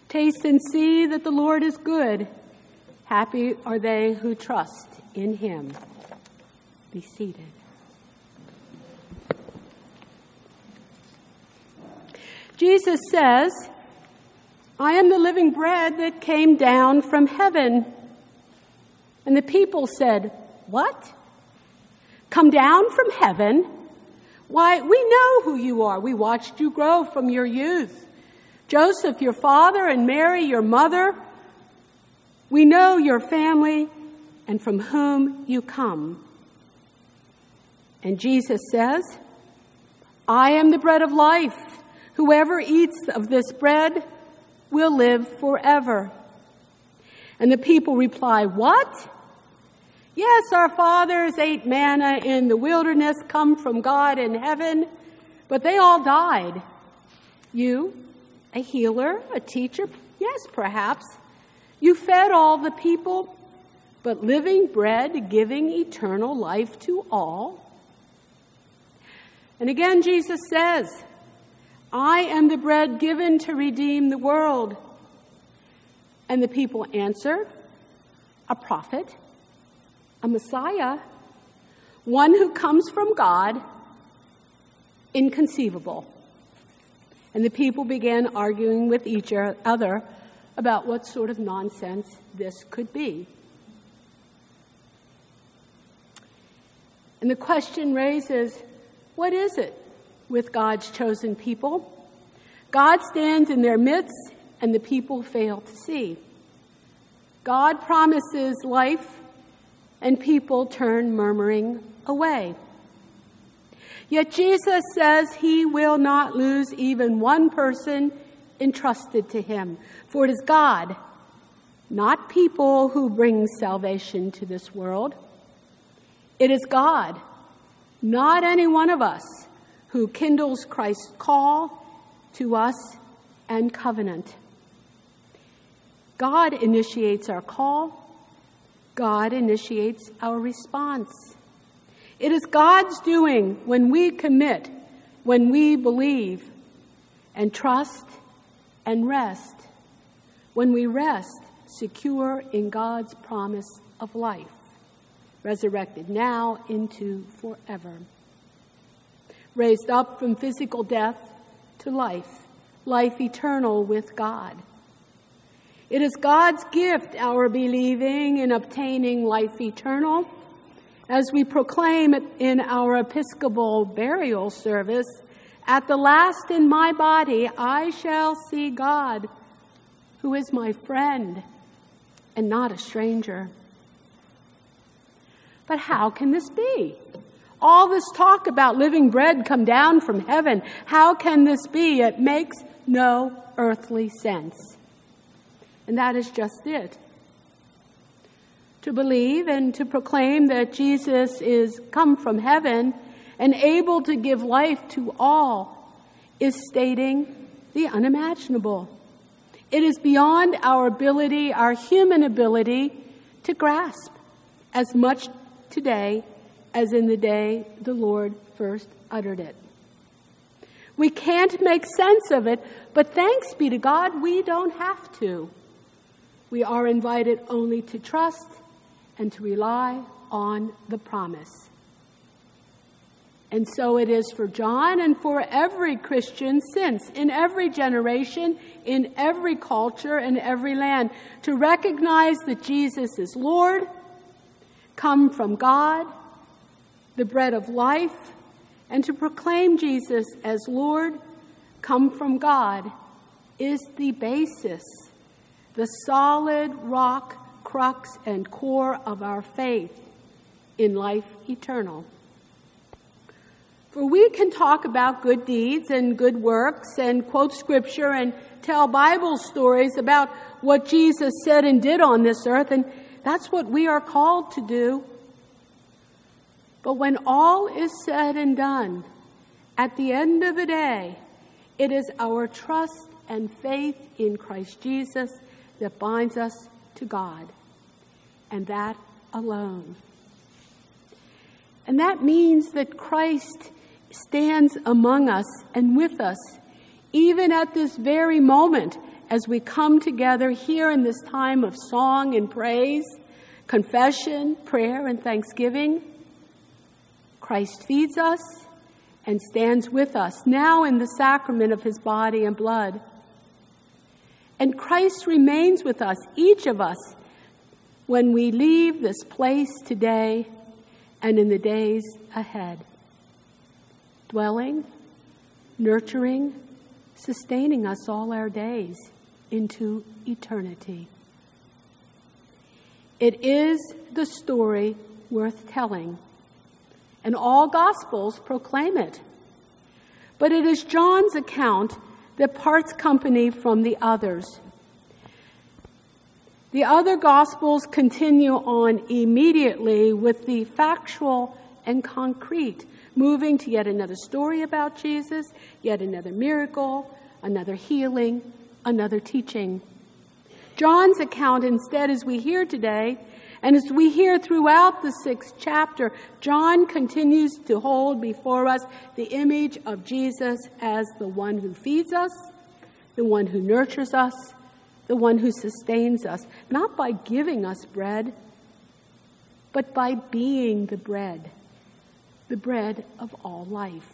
Taste and see that the Lord is good. Happy are they who trust in him. Be seated. Jesus says, I am the living bread that came down from heaven. And the people said, what? Come down from heaven? Why, we know who you are. We watched you grow from your youth. Joseph, your father, and Mary, your mother. We know your family and from whom you come. And Jesus says, I am the bread of life. Whoever eats of this bread will live forever. And the people reply, what? Yes, our fathers ate manna in the wilderness, come from God in heaven, but they all died. You, a healer, a teacher, yes, perhaps. You fed all the people, but living bread, giving eternal life to all. And again, Jesus says, I am the bread given to redeem the world. And the people answer, a prophet, a Messiah, one who comes from God, inconceivable. And the people began arguing with each other about what sort of nonsense this could be. And the question raises, what is it with God's chosen people? God stands in their midst, and the people fail to see. God promises life, and people turn murmuring away. Yet Jesus says he will not lose even one person entrusted to him. For it is God, not people, who brings salvation to this world. It is God, not any one of us, who kindles Christ's call to us and covenant. God initiates our call. God initiates our response. It is God's doing when we commit, when we believe and trust and rest, when we rest secure in God's promise of life, resurrected now into forever, raised up from physical death to life, life eternal with God. It is God's gift, our believing and obtaining life eternal, as we proclaim it in our Episcopal burial service, at the last in my body I shall see God, who is my friend and not a stranger. But how can this be? All this talk about living bread come down from heaven, how can this be? It makes no earthly sense. And that is just it. To believe and to proclaim that Jesus is come from heaven and able to give life to all is stating the unimaginable. It is beyond our ability, our human ability, to grasp as much today as in the day the Lord first uttered it. We can't make sense of it, but thanks be to God, we don't have to. We are invited only to trust and to rely on the promise. And so it is for John and for every Christian since, in every generation, in every culture, and every land, to recognize that Jesus is Lord, come from God, the bread of life, and to proclaim Jesus as Lord, come from God, is the basis, the solid rock, crux, and core of our faith in life eternal. For we can talk about good deeds and good works and quote scripture and tell Bible stories about what Jesus said and did on this earth, and that's what we are called to do. But when all is said and done, at the end of the day, it is our trust and faith in Christ Jesus that binds us to God, and that alone. And that means that Christ stands among us and with us, even at this very moment, as we come together here in this time of song and praise, confession, prayer, and thanksgiving, Christ feeds us and stands with us now in the sacrament of his body and blood. And Christ remains with us, each of us, when we leave this place today and in the days ahead, dwelling, nurturing, sustaining us all our days into eternity. It is the story worth telling, and all Gospels proclaim it. But it is John's account that parts company from the others. The other Gospels continue on immediately with the factual and concrete, moving to yet another story about Jesus, yet another miracle, another healing, another teaching. John's account instead, as we hear today, and as we hear throughout the 6th chapter, John continues to hold before us the image of Jesus as the one who feeds us, the one who nurtures us, the one who sustains us, not by giving us bread, but by being the bread of all life.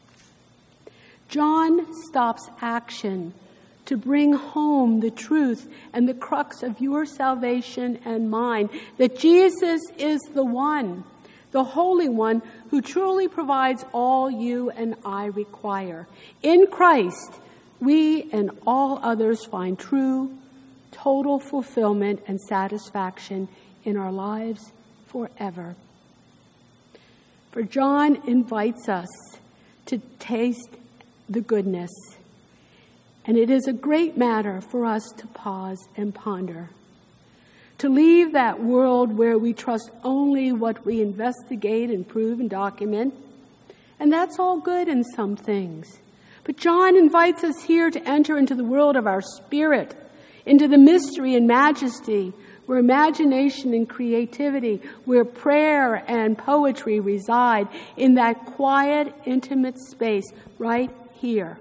John stops action to bring home the truth and the crux of your salvation and mine, that Jesus is the one, the Holy One, who truly provides all you and I require. In Christ, we and all others find true, total fulfillment and satisfaction in our lives forever. For John invites us to taste the goodness, and it is a great matter for us to pause and ponder, to leave that world where we trust only what we investigate and prove and document, and that's all good in some things. But John invites us here to enter into the world of our spirit, into the mystery and majesty, where imagination and creativity, where prayer and poetry reside, in that quiet, intimate space right here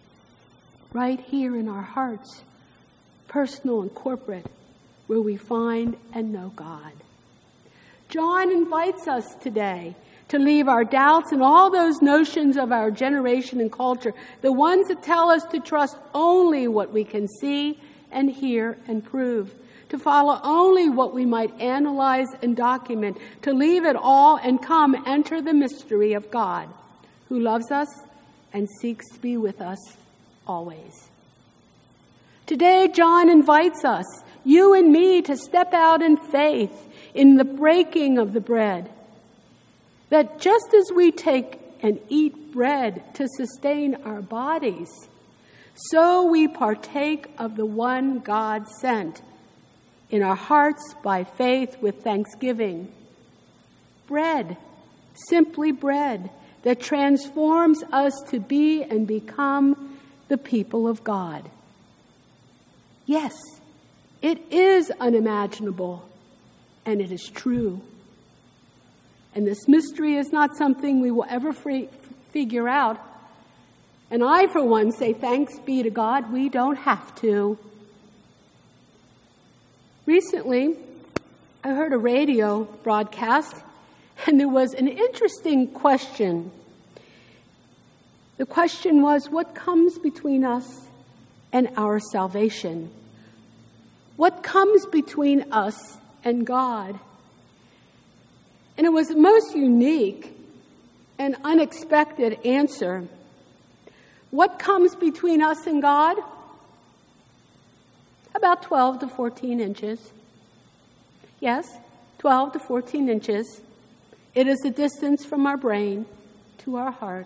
in our hearts, personal and corporate, where we find and know God. John invites us today to leave our doubts and all those notions of our generation and culture, the ones that tell us to trust only what we can see and hear and prove, to follow only what we might analyze and document, to leave it all and come enter the mystery of God, who loves us and seeks to be with us always. Today, John invites us, you and me, to step out in faith in the breaking of the bread. That just as we take and eat bread to sustain our bodies, so we partake of the one God sent in our hearts by faith with thanksgiving. Bread, simply bread, that transforms us to be and become the people of God. Yes, it is unimaginable, and it is true. And this mystery is not something we will ever figure out. And I, for one, say thanks be to God, we don't have to. Recently, I heard a radio broadcast, and there was an interesting question. The question was, what comes between us and our salvation? What comes between us and God? And it was a most unique and unexpected answer. What comes between us and God? About 12 to 14 inches. Yes, 12 to 14 inches. It is the distance from our brain to our heart.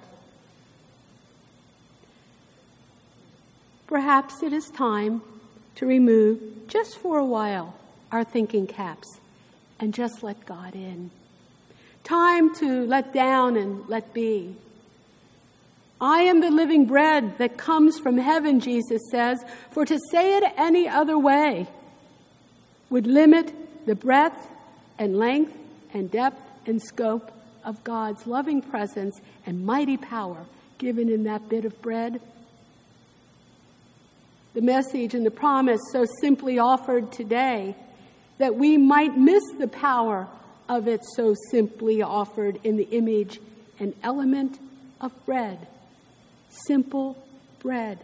Perhaps it is time to remove, just for a while, our thinking caps and just let God in. Time to let down and let be. I am the living bread that comes from heaven, Jesus says, for to say it any other way would limit the breadth and length and depth and scope of God's loving presence and mighty power given in that bit of bread. the message and the promise so simply offered today, that we might miss the power of it so simply offered in the image and element of bread. Simple bread.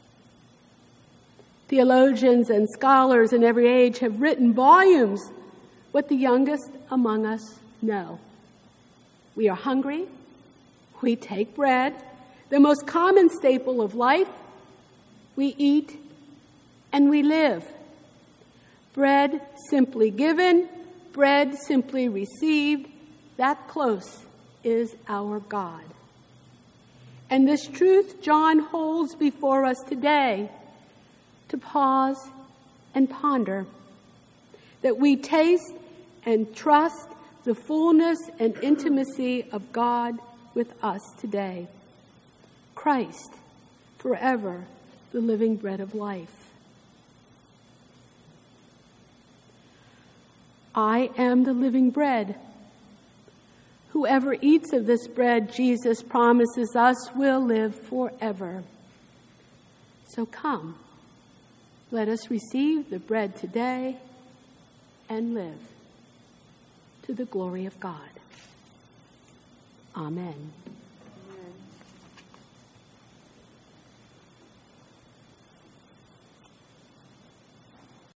Theologians and scholars in every age have written volumes what the youngest among us know. We are hungry. We take bread, the most common staple of life. We eat and we live. Bread simply given, bread simply received, that close is our God. And this truth John holds before us today to pause and ponder, that we taste and trust the fullness and intimacy of God with us today. Christ, forever the living bread of life. I am the living bread. Whoever eats of this bread, Jesus promises us, will live forever. So come, let us receive the bread today and live to the glory of God. Amen.